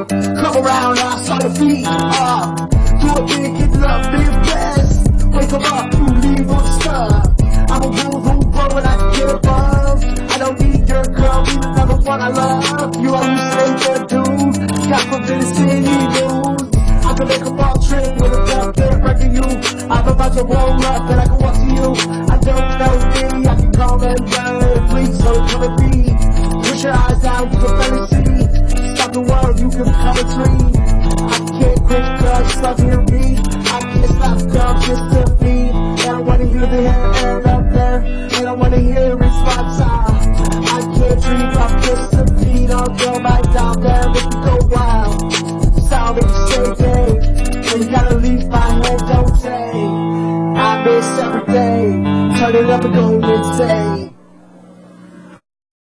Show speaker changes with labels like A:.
A: Come around, I saw your feet. Do it big, get love, be the best. Wake up, you leave on stuff. I'm a woo-hoo boy when I get above. I don't need your girl, be another one I love. You are who say the dude. Got from the city news. I can make a ball trip with a belt there wrecking you. I'm about to roll up and I can walk to you. I don't know me, I can call them down. Please don't come and be. Push your eyes down, you can barely see. Stop the world, you can become a tree. I can't quit cause you love hearing me. I can't stop dumb just to be. And I wanna hear the air up there. And I wanna hear response. I can't dream of just to beat on girl right down there. Make me go wild. Sound make you say day. And you gotta leave my head, don't say. I miss every day. Turn it up and go insane.